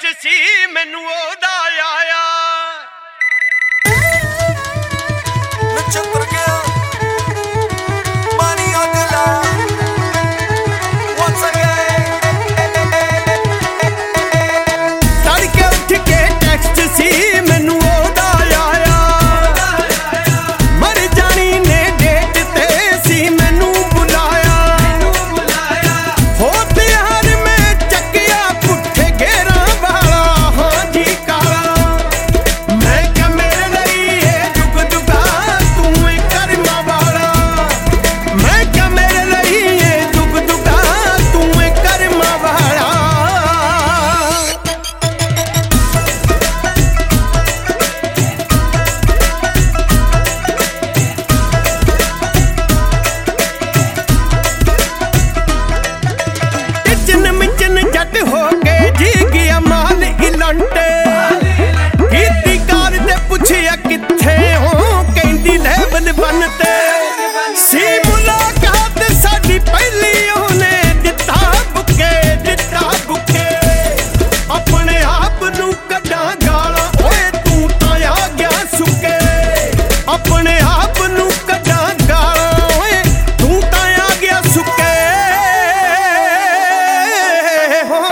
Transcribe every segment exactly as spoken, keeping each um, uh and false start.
text ਸੀ ਮੈਨੂੰ ਉਹਦਾ ਆਇਆ ਨਛੱਤਰ ਗਿਆ ਪਾਣੀ ਅਗਲਾ once again ਤੜਕੇ ਉੱਠ ਕੇ ਟੈਕਸਟ ਸੀ ਮੈਨੂੰ ਉਹਦਾ ਆਇਆ ਮਰ ਜਾਣੀ ਨੇ ਡੇਟ ਤੇ ਸੀ ਮੈਨੂੰ ਬੁਲਾਇਆ ਹੋ ਤਿਆਰ ਮੈਂ ਚੱਕਿਆ ਪੁੱਠੇ ਘੇਰਾਂ ਵਾਲਾ ਹਾਂ ਜੀ ਕਾਲਾ ਮੈਂ ਕਿਹਾ ਮੇਰੇ ਲਈ ਇਹ ਜੁਗ ਜੁਗਾ ਤੂੰ ਏ ਕਰਮਾਂ ਵਾਲਾ ਮੈਂ ਕਿਹਾ ਮੇਰੇ ਲਈ ਇਹ ਜੁਗ ਜੁਗਾ ਤੂੰ ਏ ਕਰਮਾਂ ਵਾਲਾ ਟਿਚਨ ਮਿਚਨ ਜੱਟ ਹੋ ਕੇ ਜੀ ਗਿਆ ਮਾਲ ਇਲੰਟੇ ਕੀਤੀ ਕਾਰ ਤੇ ਪੁੱਛਿਆ ਕਿੱਥੇ ਹੋ ਕਹਿੰਦੀ ਲੈਵਲ ਵਨ ਤੇ ਸੀ ਮੁਲਾਕਾਤ ਸਾਡੀ ਪਹਿਲੀ ਉਹਨੇ ਦਿੱਤਾ ਬੁੱਕੇ ਦਿੱਤਾ ਬੁੱਕੇ ਆਪਣੇ ਆਪ ਨੂੰ ਕੱਢਾਂ ਗਾਲਾਂ ਓਏ ਤੂੰ ਤਾਂ ਆ ਗਿਆ ਸੁੱਕੇ ਆਪਣੇ ਆਪ ਨੂੰ ਕੱਢਾਂ ਗਾਲਾਂ ਓਏ ਤੂੰ ਤਾਂ ਆ ਗਿਆ ਸੁੱਕੇ ਹੋ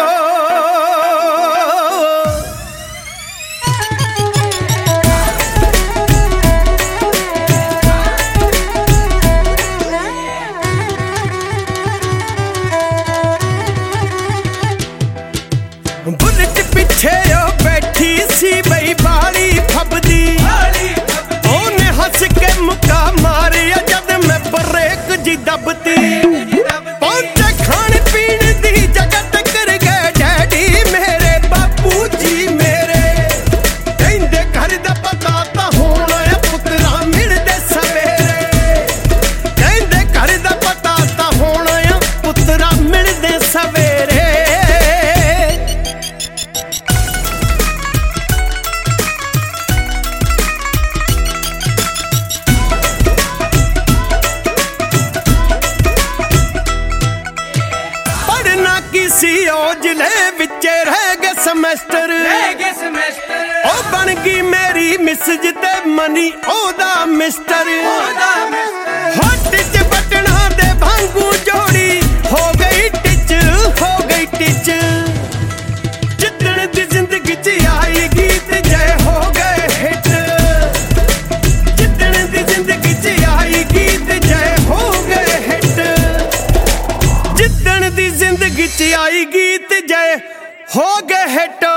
ਬੁਲਟ ਪਿੱਛੇ ਉਹ ਬੈਠੀ ਸੀ ਬਈ ਬਾਲੀ ਫੱਬਦੀ ਉਹਨੇ ਹੱਸ ਕੇ ਮੁੱਕਾ ਮਾਰਿਆ ਜਦ ਮੈਂ ਬਰੇਕ ਜੀ ਦੱਬਤੀ ਪਹੁੰਚੇ ਖਾਣ ਪੀਣ ਦੀ ਜਗ੍ਹਾ ਟੱਕਰ ਗਏ ਡੈਡੀ ਮੇਰੇ ਬਾਪੂ ਜੀ ਮੇਰੇ ਕਹਿੰਦੇ ਘਰ ਦਾ ਪਤਾ ਤਾਂ ਹੋਣਾ ਆ ਪੁੱਤਰਾ ਮਿਲਦੇ ਸਵੇਰੇ ਕਹਿੰਦੇ ਘਰ ਦਾ ਪਤਾ ਤਾਂ ਹੋਣਾ ਆ ਪੁੱਤਰਾ ਮਿਲਦੇ ਸਵੇਰੇ ਪੜਨਾ ਕੀ ਸੀ ਉਹ ਜ਼ਿਲ੍ਹੇ ਵਿੱਚ ਰਹਿ ਗਏ ਸਮੈਸਟਰ ਉਹ ਬਣ ਗਈ ਮੇਰੀ ਮਿਸਜ ਤੇ ਮਨੀ ਉਹਦਾ ਮਿਸਟਰ ਹੱਟ ਚ ਬਟਣਾ ਦੇ ਵਾਂਗੂ ਜੋੜੀ ਹੋ ਗਈ ਟਿਚ ਹੋ ਗਈ ਟਿਚ ਜਿੱਦਣ ਦੀ ਜ਼ਿੰਦਗੀ ਚ ਆਈ ਗੀਤ ਜੈ ਹੋ ਗਏ ਹਿੱਟ ਜਿੱਦਣ ਦੀ ਜ਼ਿੰਦਗੀ ਚ ਆਈ ਗੀਤ ਜੈ ਹੋ ਗਏ ਹਿੱਟ ਜਿੱਦਣ ਦੀ ਜ਼ਿੰਦਗੀ ਚ ਆਈ ਗੀਤ ਜੈ ਹੋ ਗਏ ਹਿੱਟ